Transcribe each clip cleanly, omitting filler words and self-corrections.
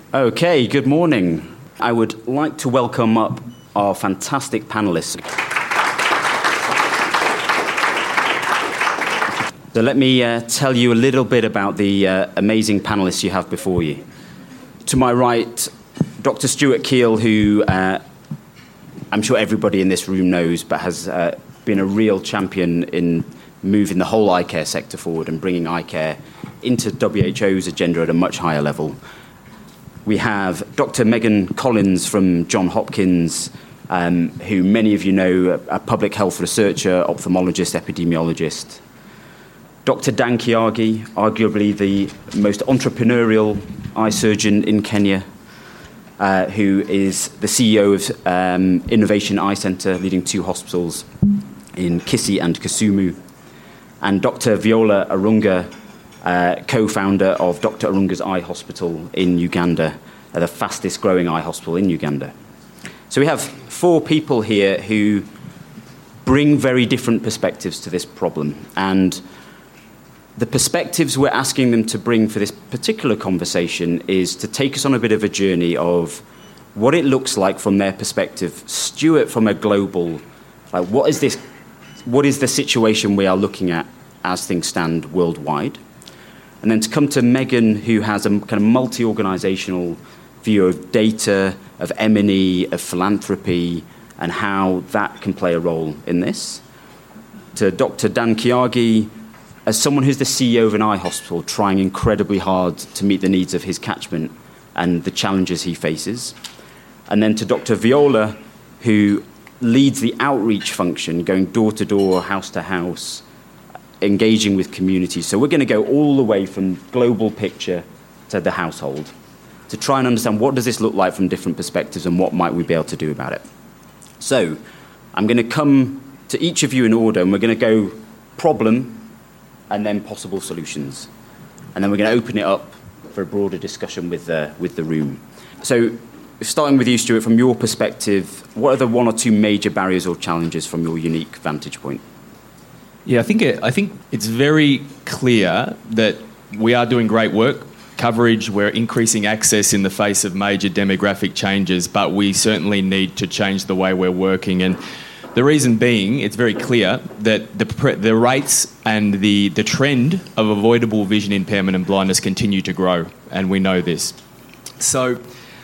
Okay, good morning. I would like to welcome up our fantastic panelists. So let me tell you a little bit about the amazing panelists you have before you. To my right, Dr. Stuart Keel, who I'm sure everybody in this room knows, but has been a real champion in moving the whole eye care sector forward and bringing eye care into WHO's agenda at a much higher level. We have Dr. Megan Collins from Johns Hopkins, who many of you know, a public health researcher, ophthalmologist, epidemiologist. Dr. Dan Kiagi, arguably the most entrepreneurial eye surgeon in Kenya, who is the CEO of Innovation Eye Centre, leading 2 hospitals in Kisii and Kisumu. And Dr. Viola Arunga, co-founder of Dr. Arunga's Eye Hospital in Uganda, the fastest growing eye hospital in Uganda. So we have 4 people here who bring very different perspectives to this problem. And the perspectives we're asking them to bring for this particular conversation is to take us on a bit of a journey of what it looks like from their perspective. Stuart, from a global, like what is the situation we are looking at as things stand worldwide? And then to come to Megan, who has a kind of multi-organisational view of data, of M&E, of philanthropy, and how that can play a role in this. To Dr. Dan Kiagi, as someone who's the CEO of an eye hospital, trying incredibly hard to meet the needs of his catchment and the challenges he faces. And then to Dr. Viola, who leads the outreach function, going door to door, house to house, engaging with communities. So we're going to go all the way from global picture to the household to try and understand what does this look like from different perspectives and what might we be able to do about it. So I'm going to come to each of you in order, and we're going to go problem and then possible solutions. And then we're going to open it up for a broader discussion with the room. So starting with you, Stuart, from your perspective, what are the 1 or 2 major barriers or challenges from your unique vantage point? Yeah, I think it's very clear that we are doing great work, coverage, we're increasing access in the face of major demographic changes, but we certainly need to change the way we're working. And the reason being, it's very clear that the rates and the trend of avoidable vision impairment and blindness continue to grow, and we know this. So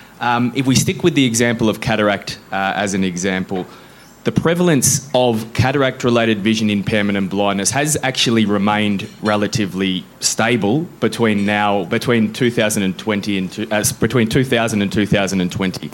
if we stick with the example of cataract as an example, the prevalence of cataract-related vision impairment and blindness has actually remained relatively stable between 2020 and 2020.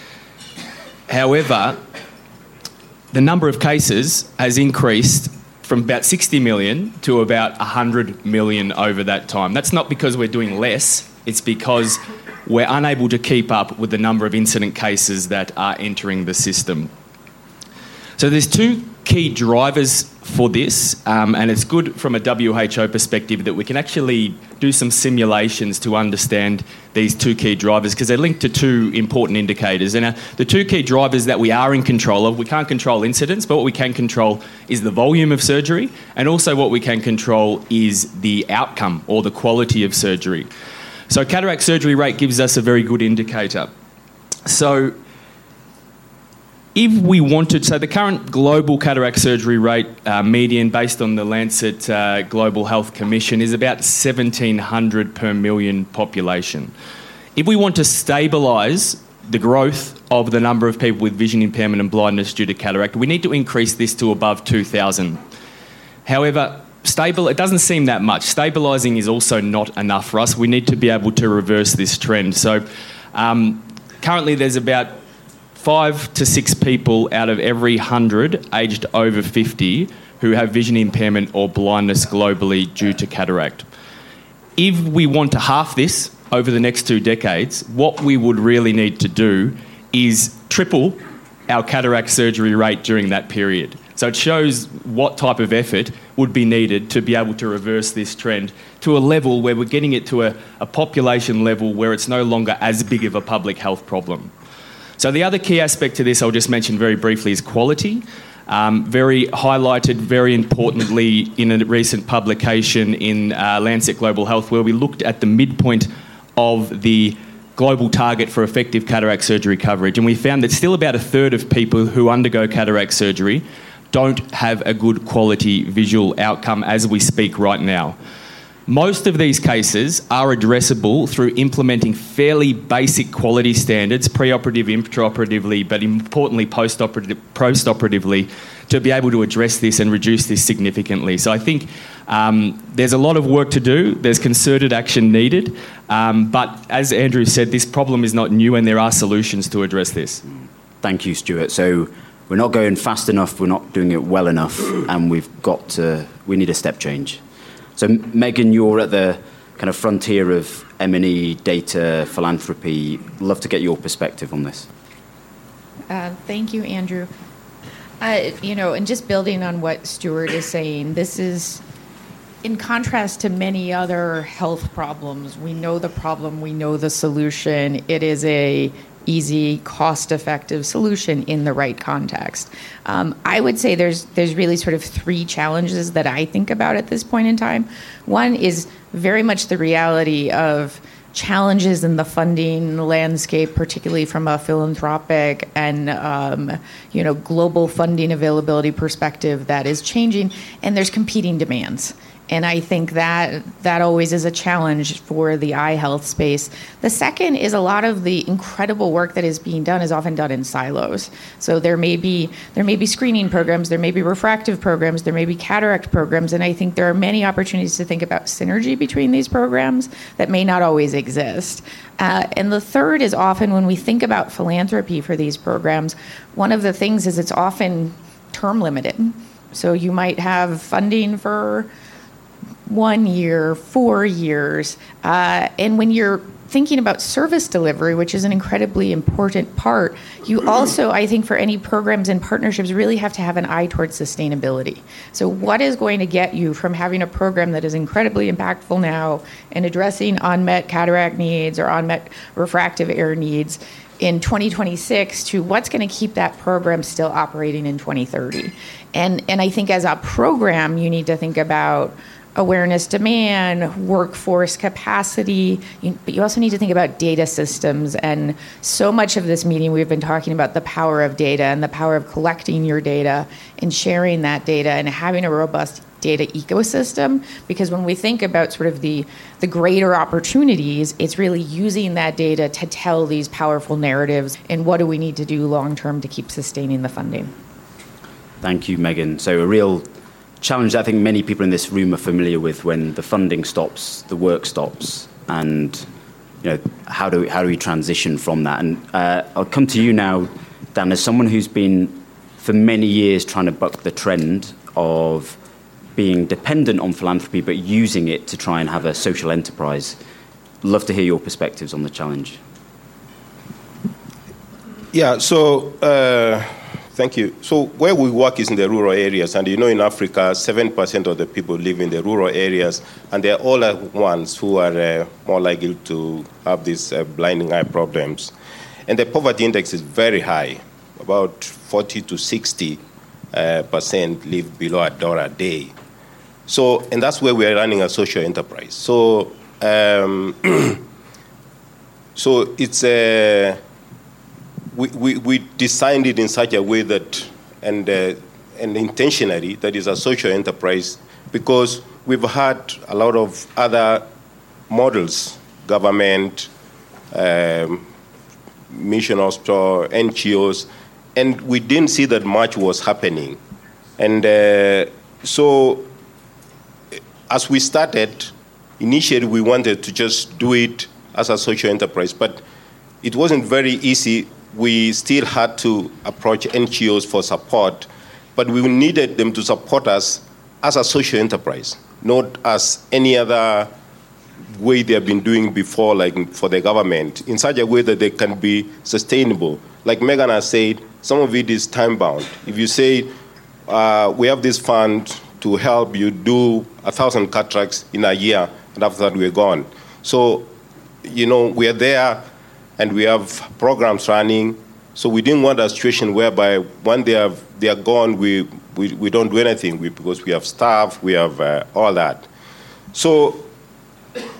However, the number of cases has increased from about 60 million to about 100 million over that time. That's not because we're doing less, it's because we're unable to keep up with the number of incident cases that are entering the system. So there's 2 key drivers for this, and it's good from a WHO perspective that we can actually do some simulations to understand these 2 key drivers, because they're linked to 2 important indicators. And the 2 key drivers that we are in control of, we can't control incidence, but what we can control is the volume of surgery, and also what we can control is the outcome or the quality of surgery. So cataract surgery rate gives us a very good indicator. So if we wanted, so the current global cataract surgery rate median based on the Lancet Global Health Commission is about 1,700 per million population. If we want to stabilise the growth of the number of people with vision impairment and blindness due to cataract, we need to increase this to above 2,000. However, it doesn't seem that much. Stabilising is also not enough for us. We need to be able to reverse this trend. So currently there's about 5 to 6 people out of every 100 aged over 50 who have vision impairment or blindness globally due to cataract. If we want to halve this over the next 2 decades, what we would really need to do is triple our cataract surgery rate during that period. So it shows what type of effort would be needed to be able to reverse this trend to a level where we're getting it to a population level where it's no longer as big of a public health problem. So the other key aspect to this I'll just mention very briefly is quality. Very highlighted, very importantly, in a recent publication in Lancet Global Health, where we looked at the midpoint of the global target for effective cataract surgery coverage, and we found that still about a third of people who undergo cataract surgery don't have a good quality visual outcome as we speak right now. Most of these cases are addressable through implementing fairly basic quality standards, pre-operative, intraoperatively, but importantly post-operatively, to be able to address this and reduce this significantly. So I think there's a lot of work to do. There's concerted action needed. But as Andrew said, this problem is not new and there are solutions to address this. Thank you, Stuart. So we're not going fast enough, we're not doing it well enough, and we need a step change. So, Megan, you're at the kind of frontier of M&E, data, philanthropy. Love to get your perspective on this. Thank you, Andrew. And just building on what Stuart is saying, this is in contrast to many other health problems. We know the problem, we know the solution. It is a easy, cost-effective solution in the right context. I would say there's really sort of three challenges that I think about at this point in time. One is very much the reality of challenges in the funding landscape, particularly from a philanthropic and global funding availability perspective that is changing, and there's competing demands. And I think that always is a challenge for the eye health space. The second is a lot of the incredible work that is being done is often done in silos. So there may be screening programs, there may be refractive programs, there may be cataract programs, and I think there are many opportunities to think about synergy between these programs that may not always exist. And the third is often when we think about philanthropy for these programs, one of the things is it's often term limited. So you might have funding for 1 year, 4 years. And when you're thinking about service delivery, which is an incredibly important part, you also, I think, for any programs and partnerships, really have to have an eye towards sustainability. So what is going to get you from having a program that is incredibly impactful now and addressing unmet cataract needs or unmet refractive error needs in 2026 to what's going to keep that program still operating in 2030? And I think as a program, you need to think about awareness demand, workforce capacity, but you also need to think about data systems. And so much of this meeting, we've been talking about the power of data and the power of collecting your data and sharing that data and having a robust data ecosystem. Because when we think about sort of the greater opportunities, it's really using that data to tell these powerful narratives and what do we need to do long term to keep sustaining the funding. Thank you, Megan. So a real challenge I think many people in this room are familiar with: when the funding stops, the work stops, and how do we transition from that? And I'll come to you now, Dan, as someone who's been for many years trying to buck the trend of being dependent on philanthropy but using it to try and have a social enterprise. Love to hear your perspectives on the challenge. Yeah, so thank you. So where we work is in the rural areas, and in Africa, 7% of the people live in the rural areas, and they're all the ones who are more likely to have these blinding eye problems. And the poverty index is very high. About 40 to 60% live below $1 a day. So, and that's where we are running a social enterprise. So, so it's we designed it in such a way that, and intentionally, that is a social enterprise, because we've had a lot of other models, government, mission hospital, NGOs, and we didn't see that much was happening. And so as we started, initially we wanted to just do it as a social enterprise, but it wasn't very easy. We still had to approach NGOs for support, but we needed them to support us as a social enterprise, not as any other way they have been doing before, like for the government, in such a way that they can be sustainable. Like Megan has said, some of it is time-bound. If you say, we have this fund to help you do 1,000 cataracts in a year, and after that we're gone. So, we are there, and we have programs running. So we didn't want a situation whereby when they are gone, we don't do anything because we have staff, we have all that. So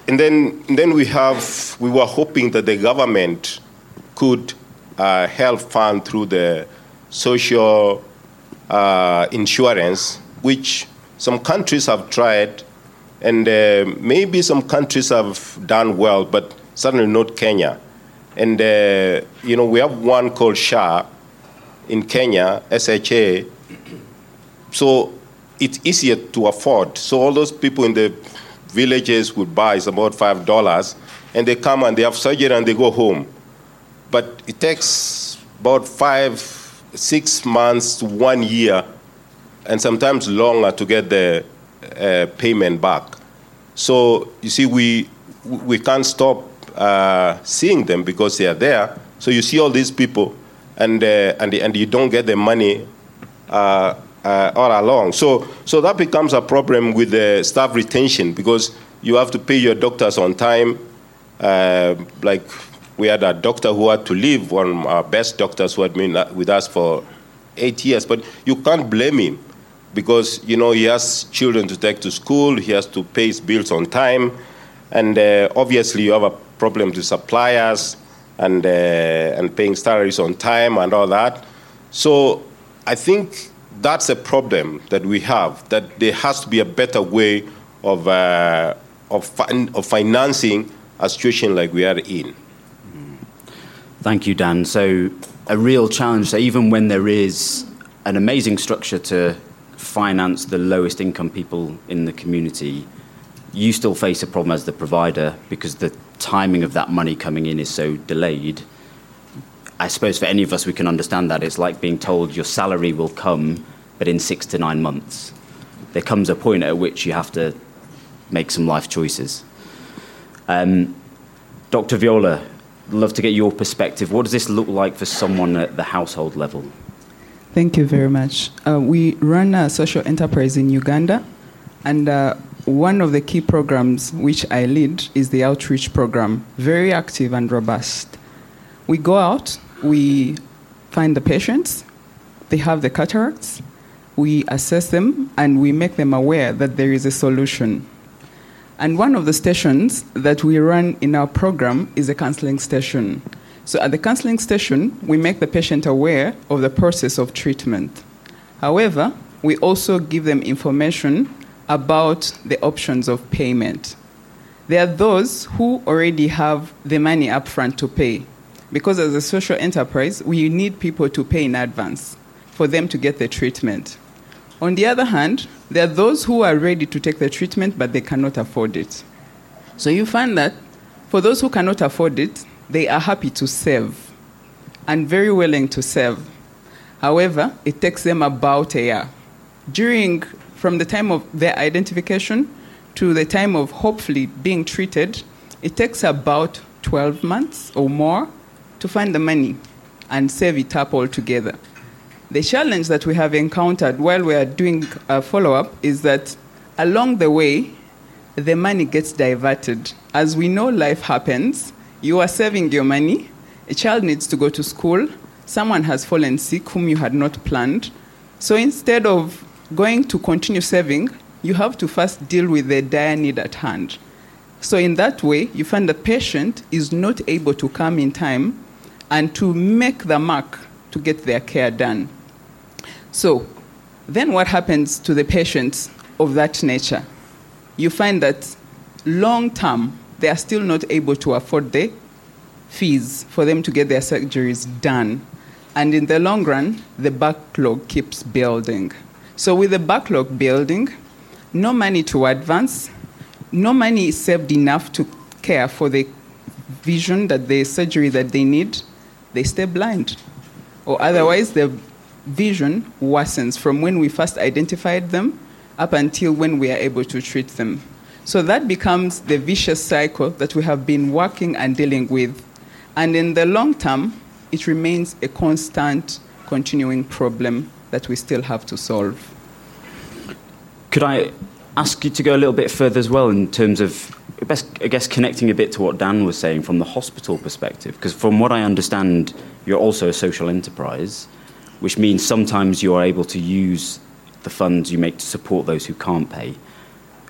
And then we were hoping that the government could help fund through the social insurance, which some countries have tried, and maybe some countries have done well, but certainly not Kenya. And we have one called SHA in Kenya, SHA. So it's easier to afford. So all those people in the villages would buy is about $5, and they come and they have surgery and they go home. But it takes about 5-6 months to 1 year, and sometimes longer to get the payment back. So you see, we can't stop seeing them because they are there. So you see all these people, and you don't get the money all along. So that becomes a problem with the staff retention, because you have to pay your doctors on time. Like we had a doctor who had to leave, one of our best doctors who had been with us for 8 years, but you can't blame him, because he has children to take to school, he has to pay his bills on time, and obviously you have a problem with suppliers and paying salaries on time and all that. So I think that's a problem that we have, that there has to be a better way of financing a situation like we are in. Thank you, Dan. So a real challenge. So even when there is an amazing structure to finance the lowest income people in the community, you still face a problem as the provider because the timing of that money coming in is so delayed. I suppose for any of us, we can understand that. It's like being told your salary will come, but in 6 to 9 months. There comes a point at which you have to make some life choices. Dr. Viola, I'd love to get your perspective. What does this look like for someone at the household level? Thank you very much. We run a social enterprise in Uganda, and one of the key programs which I lead is the outreach program, very active and robust. We go out, we find the patients, they have the cataracts, we assess them, and we make them aware that there is a solution. And one of the stations that we run in our program is a counseling station. So at the counseling station, we make the patient aware of the process of treatment. However, we also give them information about the options of payment. There are those who already have the money up front to pay, because as a social enterprise, we need people to pay in advance for them to get the treatment. On the other hand, there are those who are ready to take the treatment, but they cannot afford it. So you find that for those who cannot afford it, they are happy to save and very willing to save. However, it takes them about a year. From the time of their identification to the time of hopefully being treated, it takes about 12 months or more to find the money and save it up altogether. The challenge that we have encountered while we are doing a follow-up is that along the way, the money gets diverted. As we know, life happens. You are saving your money. A child needs to go to school. Someone has fallen sick whom you had not planned. So instead of going to continue saving, you have to first deal with the dire need at hand. So in that way, you find the patient is not able to come in time and to make the mark to get their care done. So then what happens to the patients of that nature? You find that long term, they are still not able to afford the fees for them to get their surgeries done. And in the long run, the backlog keeps building. So with the backlog building, no money to advance, no money is saved enough to care for the vision, that the surgery that they need, they stay blind. Or otherwise, the vision worsens from when we first identified them up until when we are able to treat them. So that becomes the vicious cycle that we have been working and dealing with. And in the long term, it remains a constant, continuing problem that we still have to solve. Could I ask you to go a little bit further as well in terms of, I guess, connecting a bit to what Dan was saying from the hospital perspective? Because from what I understand, you're also a social enterprise, which means sometimes you are able to use the funds you make to support those who can't pay.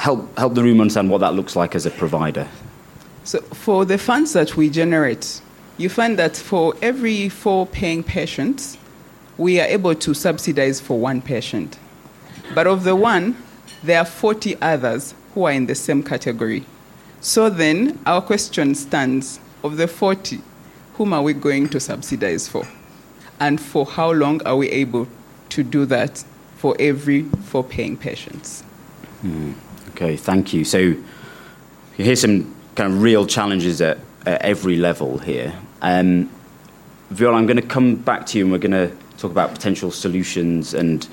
help the room understand what that looks like as a provider. So for the funds that we generate, you find that for every 4 paying patients, we are able to subsidize for 1 patient. But of the 1, there are 40 others who are in the same category. So then our question stands, of the 40, whom are we going to subsidize for? And for how long are we able to do that for every 4 paying patients? Okay, thank you. So here's some kind of real challenges at every level here. Viola, I'm going to come back to you and we're going to talk about potential solutions. And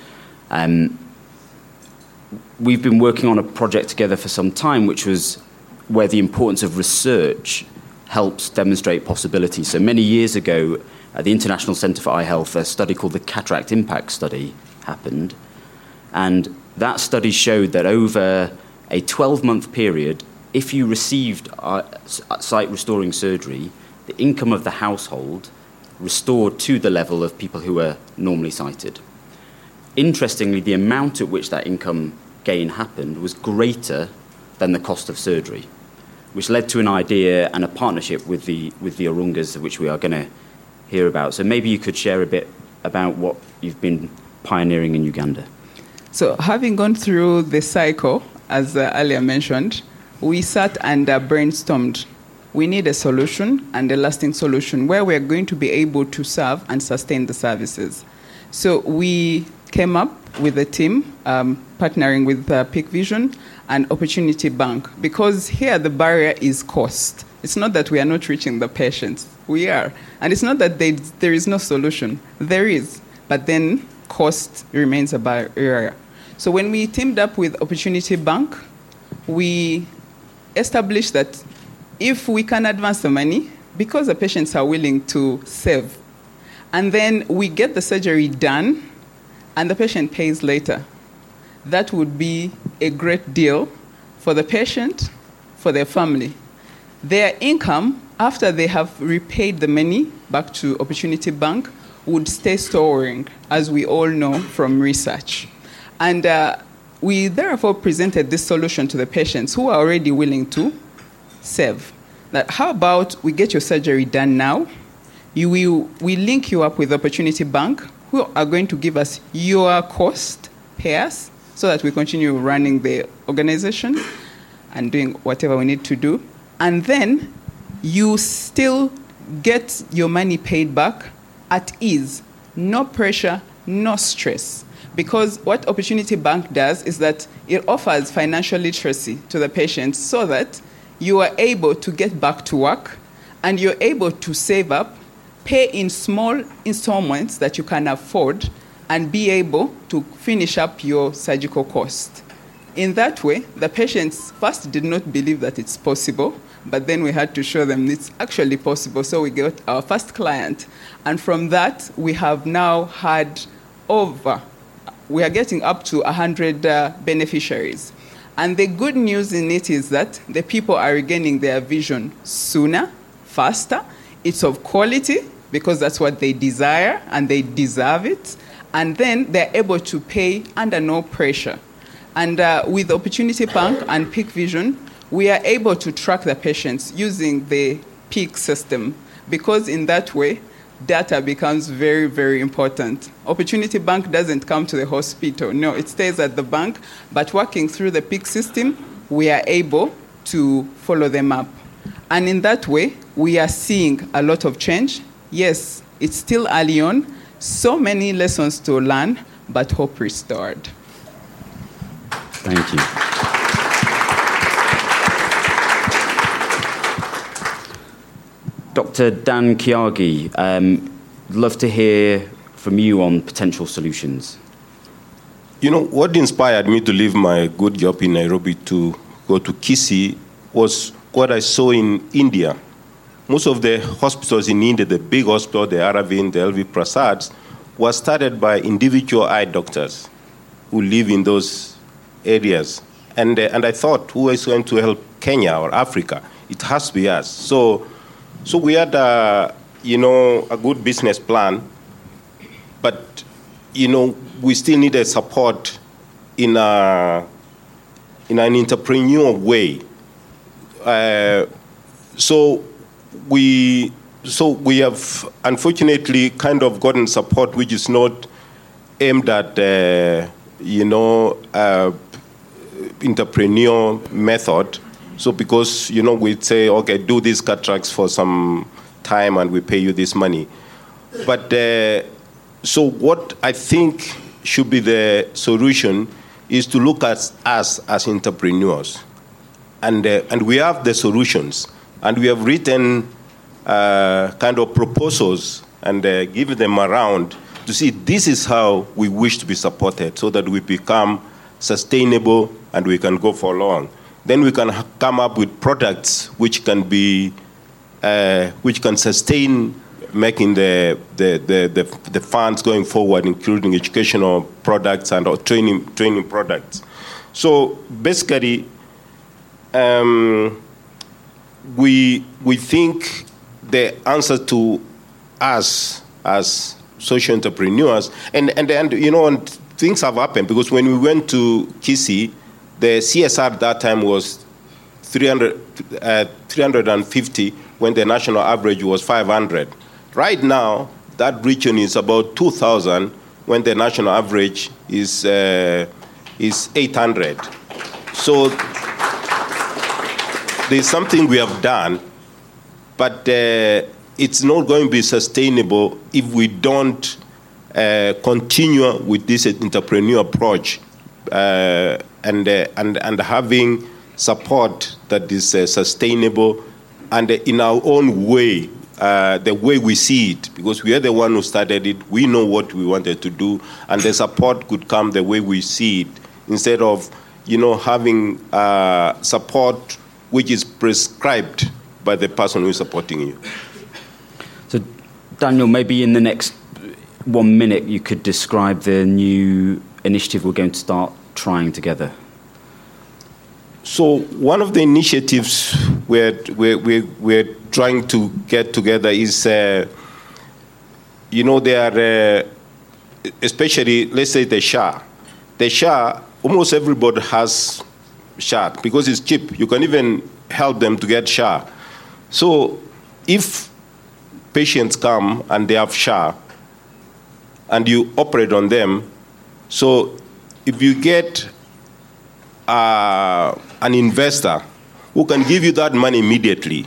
we've been working on a project together for some time, which was where the importance of research helps demonstrate possibilities. So many years ago, at the International Centre for Eye Health, a study called the Cataract Impact Study happened. And that study showed that over a 12-month period, if you received sight-restoring surgery, the income of the household restored to the level of people who were normally sighted. Interestingly, the amount at which that income gain happened was greater than the cost of surgery, which led to an idea and a partnership with the Orungas, which we are going to hear about. So maybe you could share a bit about what you've been pioneering in Uganda. So having gone through the cycle, as earlier mentioned, we sat and brainstormed. We need a solution and a lasting solution where we're going to be able to serve and sustain the services. So we came up with a team, partnering with Peak Vision and Opportunity Bank, because here the barrier is cost. It's not that we are not reaching the patients. We are. And it's not that there is no solution. There is. But then cost remains a barrier. So when we teamed up with Opportunity Bank, we established that if we can advance the money, because the patients are willing to save, and then we get the surgery done, and the patient pays later, that would be a great deal for the patient, for their family. Their income, after they have repaid the money back to Opportunity Bank, would stay storing, as we all know from research. And we therefore presented this solution to the patients who are already willing to save. That how about we get your surgery done now? We link you up with Opportunity Bank, who are going to give us your cost, pay us, so that we continue running the organization and doing whatever we need to do. And then you still get your money paid back at ease, no pressure, no stress. Because what Opportunity Bank does is that it offers financial literacy to the patients so that you are able to get back to work and you're able to save up, pay in small installments that you can afford, and be able to finish up your surgical cost. In that way, the patients first did not believe that it's possible, but then we had to show them it's actually possible. So we got our first client. And from that, we have now had we are getting up to 100 beneficiaries. And the good news in it is that the people are regaining their vision sooner, faster. It's of quality because that's what they desire and they deserve it. And then they're able to pay under no pressure. And with Opportunity Bank and Peak Vision, we are able to track the patients using the Peak system, because in that way, data becomes very, very important. Opportunity Bank doesn't come to the hospital. No, it stays at the bank. But working through the Peak system, we are able to follow them up. And in that way, we are seeing a lot of change. Yes, it's still early on. So many lessons to learn, but hope restored. Thank you. Dr. Dan Kiagi, love to hear from you on potential solutions. You know, what inspired me to leave my good job in Nairobi to go to Kisii was what I saw in India. Most of the hospitals in India, the big hospital, the Aravind, the LV Prasads, was started by individual eye doctors who live in those areas. And I thought, who is going to help Kenya or Africa? It has to be us. So we had, a good business plan, but, we still needed support in in an entrepreneurial way. So we have unfortunately kind of gotten support which is not aimed at entrepreneurial method. So because we'd say, okay, do these cataracts for some time and we pay you this money. But so what I think should be the solution is to look at us as entrepreneurs, and we have the solutions, and we have written kind of proposals and given them around to see this is how we wish to be supported, so that we become sustainable and we can go for long. Then we can come up with products which can be which can sustain making the funds going forward, including educational products and training products. So basically, we think the answer to us as social entrepreneurs, and things have happened, because when we went to Kisii, the CSR at that time was 350 when the national average was 500. Right now, that region is about 2,000 when the national average is 800. So there's something we have done, but it's not going to be sustainable if we don't continue with this entrepreneurial approach and having support that is sustainable and in our own way, the way we see it, because we are the one who started it. We know what we wanted to do, and the support could come the way we see it, instead of having support which is prescribed by the person who is supporting you. So, Daniel, maybe in the next 1 minute you could describe the new initiative we're going to start trying together. So one of the initiatives we're trying to get together is, there are, especially, let's say the SHA. The SHA, almost everybody has SHA because it's cheap. You can even help them to get SHA. So if patients come and they have SHA and you operate on them, so if you get an investor who can give you that money immediately,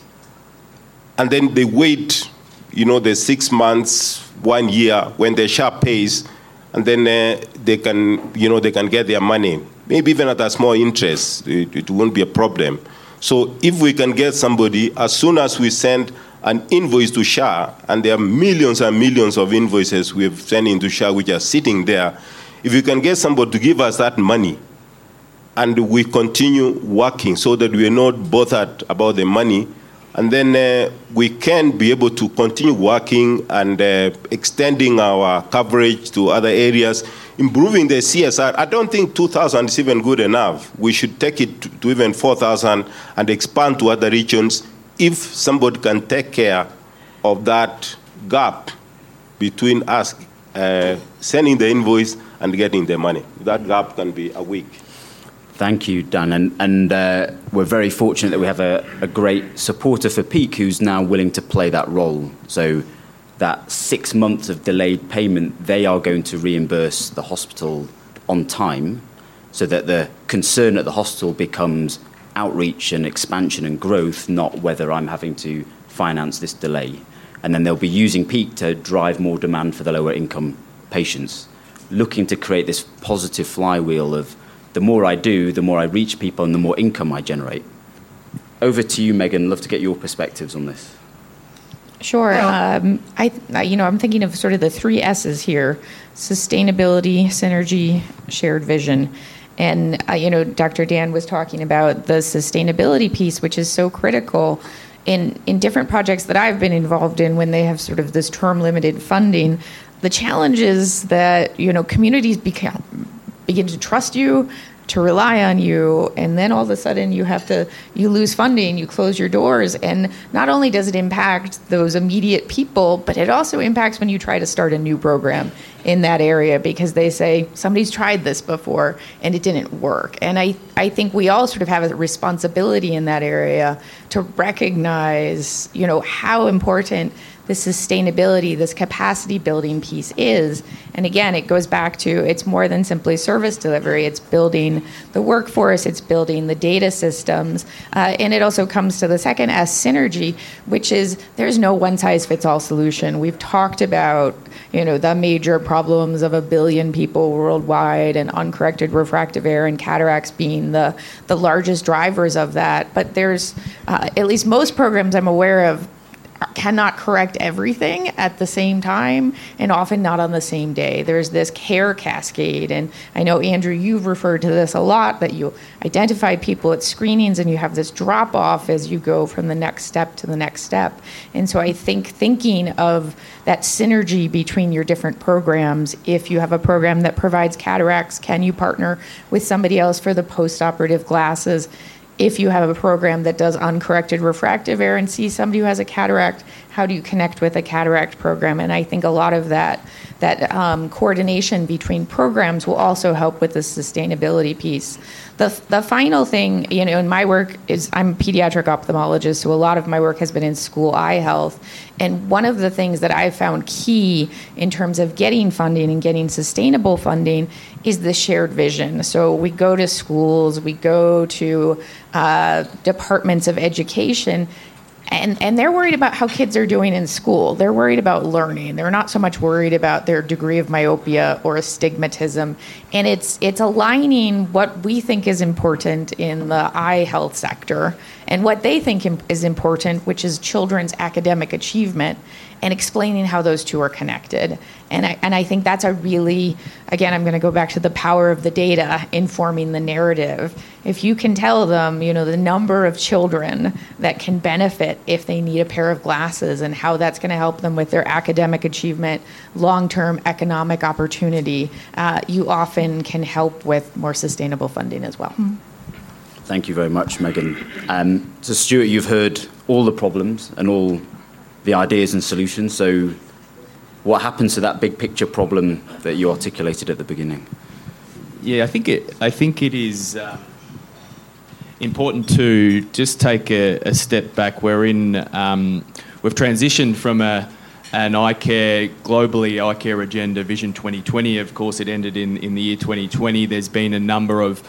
and then they wait, the 6 months, 1 year when the SHA pays, and then they can get their money, maybe even at a small interest. It won't be a problem. So if we can get somebody, as soon as we send an invoice to SHA, and there are millions and millions of invoices we've sent into SHA which are sitting there, if you can get somebody to give us that money, and we continue working so that we are not bothered about the money, and then we can be able to continue working and extending our coverage to other areas, improving the CSR. I don't think 2,000 is even good enough. We should take it to even 4,000 and expand to other regions if somebody can take care of that gap between us sending the invoice and getting the money. That gap can be a week. Thank you, Dan. And we're very fortunate that we have a great supporter for Peak who's now willing to play that role. So that 6 months of delayed payment, they are going to reimburse the hospital on time, so that the concern at the hospital becomes outreach and expansion and growth, not whether I'm having to finance this delay. And then they'll be using Peak to drive more demand for the lower income patients, looking to create this positive flywheel of the more I do, the more I reach people and the more income I generate. Over to you, Megan. Love to get your perspectives on this. Sure. I'm thinking of sort of the 3 S's here: sustainability, synergy, shared vision. And, Dr. Dan was talking about the sustainability piece, which is so critical in different projects that I've been involved in when they have sort of this term limited funding. The challenge is that, communities begin to trust you, to rely on you, and then all of a sudden you lose funding, you close your doors, and not only does it impact those immediate people, but it also impacts when you try to start a new program in that area, because they say somebody's tried this before and it didn't work. And I think we all sort of have a responsibility in that area to recognize, how important this sustainability, this capacity building piece is. And again, it goes back to, it's more than simply service delivery. It's building the workforce, it's building the data systems. And it also comes to the second S, synergy, which is there's no one size fits all solution. We've talked about, the major problems of 1 billion people worldwide, and uncorrected refractive error and cataracts being the largest drivers of that. But there's, at least most programs I'm aware of, cannot correct everything at the same time, and often not on the same day. There's this care cascade, and I know, Andrew, you've referred to this a lot, that you identify people at screenings and you have this drop off as you go from the next step to the next step. And so I think thinking of that synergy between your different programs, if you have a program that provides cataracts, can you partner with somebody else for the post-operative glasses? If you have a program that does uncorrected refractive error and see somebody who has a cataract, how do you connect with a cataract program? And I think a lot of that coordination between programs will also help with the sustainability piece. The final thing, in my work is, I'm a pediatric ophthalmologist, so a lot of my work has been in school eye health. And one of the things that I found key in terms of getting funding and getting sustainable funding is the shared vision. So we go to schools, we go to departments of education, and they're worried about how kids are doing in school. They're worried about learning. They're not so much worried about their degree of myopia or astigmatism. And it's aligning what we think is important in the eye health sector and what they think is important, which is children's academic achievement, and explaining how those two are connected. And I think that's a really, again, I'm going to go back to the power of the data informing the narrative. If you can tell them, the number of children that can benefit if they need a pair of glasses, and how that's going to help them with their academic achievement, long-term economic opportunity, you often can help with more sustainable funding as well. Thank you very much, Megan. So, Stuart, you've heard all the problems and all the ideas and solutions. So what happens to that big picture problem that you articulated at the beginning? Yeah, I think it is important to just take a step back. We've transitioned from an eye care, globally eye care agenda, Vision 2020. Of course, it ended in the year 2020. There's been a number of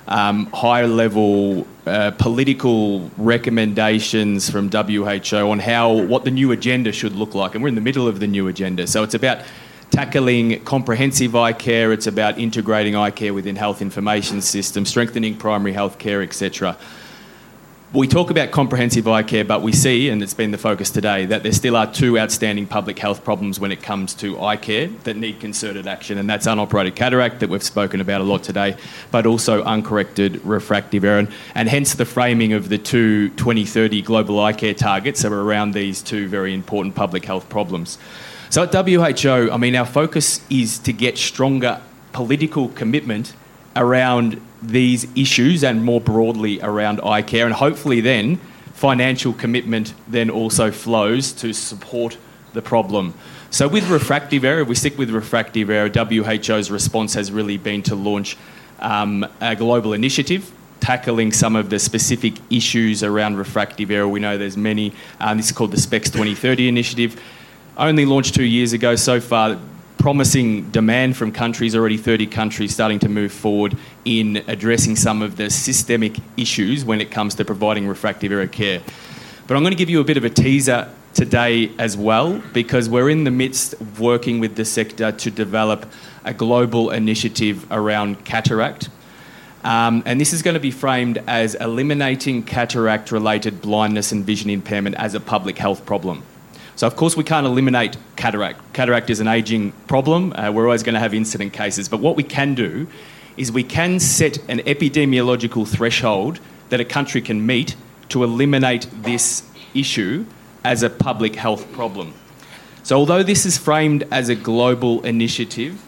high-level political recommendations from WHO on what the new agenda should look like, and we're in the middle of the new agenda. So it's about tackling comprehensive eye care, it's about integrating eye care within health information systems, strengthening primary health care, etc. We talk about comprehensive eye care, but we see, and it's been the focus today, that there still are two outstanding public health problems when it comes to eye care that need concerted action, and that's unoperated cataract that we've spoken about a lot today, but also uncorrected refractive error, and hence the framing of the two 2030 global eye care targets are around these two very important public health problems. So at WHO, our focus is to get stronger political commitment around these issues and more broadly around eye care, and hopefully then financial commitment then also flows to support the problem. So with refractive error, if we stick with refractive error, WHO's response has really been to launch a global initiative tackling some of the specific issues around refractive error. We know there's many. This is called the SPECS 2030 initiative. Only launched 2 years ago. So far, promising demand from countries, already 30 countries starting to move forward in addressing some of the systemic issues when it comes to providing refractive error care. But I'm going to give you a bit of a teaser today as well, because we're in the midst of working with the sector to develop a global initiative around cataract. And this is going to be framed as eliminating cataract-related blindness and vision impairment as a public health problem. So, of course, we can't eliminate cataract. Cataract is an ageing problem. We're always going to have incident cases. But what we can do is we can set an epidemiological threshold that a country can meet to eliminate this issue as a public health problem. So although this is framed as a global initiative,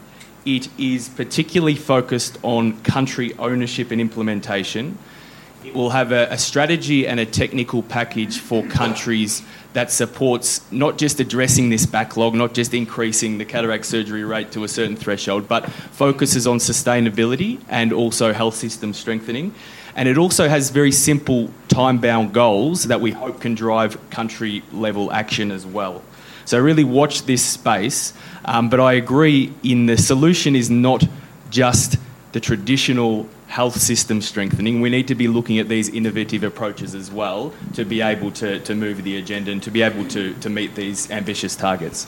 it is particularly focused on country ownership and implementation. It will have a strategy and a technical package for countries that supports not just addressing this backlog, not just increasing the cataract surgery rate to a certain threshold, but focuses on sustainability and also health system strengthening. And it also has very simple time-bound goals that we hope can drive country-level action as well. So really watch this space. But I agree the solution is not just the traditional health system strengthening. We need to be looking at these innovative approaches as well to be able to move the agenda and to be able to meet these ambitious targets.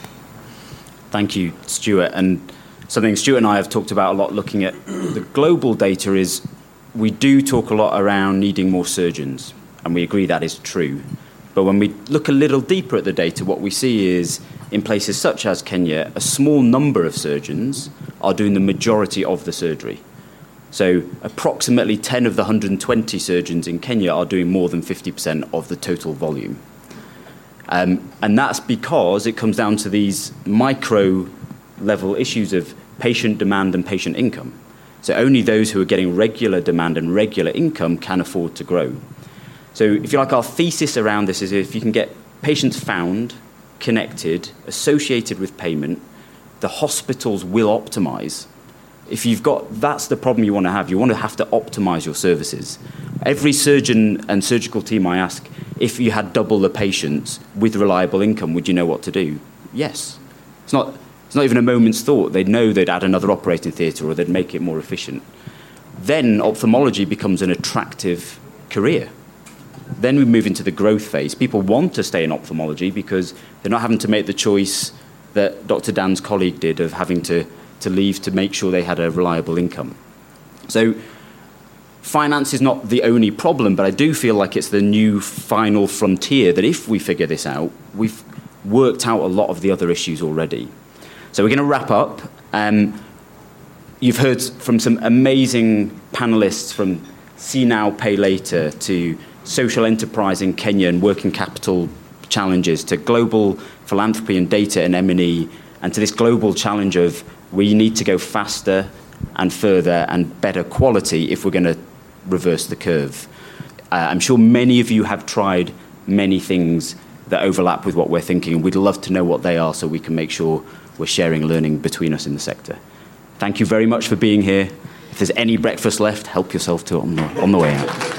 Thank you, Stuart. And something Stuart and I have talked about a lot looking at the global data is we do talk a lot around needing more surgeons, and we agree that is true. But when we look a little deeper at the data, what we see is in places such as Kenya, a small number of surgeons are doing the majority of the surgery. So approximately 10 of the 120 surgeons in Kenya are doing more than 50% of the total volume. And that's because it comes down to these micro-level issues of patient demand and patient income. So only those who are getting regular demand and regular income can afford to grow. So if you like, our thesis around this is if you can get patients found, connected, associated with payment, the hospitals will optimize. If you've got, that's the problem you want to have. You want to have to optimize your services. Every surgeon and surgical team I ask, if you had double the patients with reliable income, would you know what to do? Yes. It's not even a moment's thought. They'd know they'd add another operating theatre or they'd make it more efficient. Then ophthalmology becomes an attractive career. Then we move into the growth phase. People want to stay in ophthalmology because they're not having to make the choice that Dr. Dan's colleague did of having to leave to make sure they had a reliable income. So finance is not the only problem, but I do feel like it's the new final frontier that if we figure this out, we've worked out a lot of the other issues already. So we're going to wrap up. You've heard from some amazing panelists from See Now, Pay Later to social enterprise in Kenya and working capital challenges to global philanthropy and data and M&E and to this global challenge of we need to go faster and further and better quality if we're going to reverse the curve. I'm sure many of you have tried many things that overlap with what we're thinking, and we'd love to know what they are so we can make sure we're sharing learning between us in the sector. Thank you very much for being here. If there's any breakfast left, help yourself to it on the way out.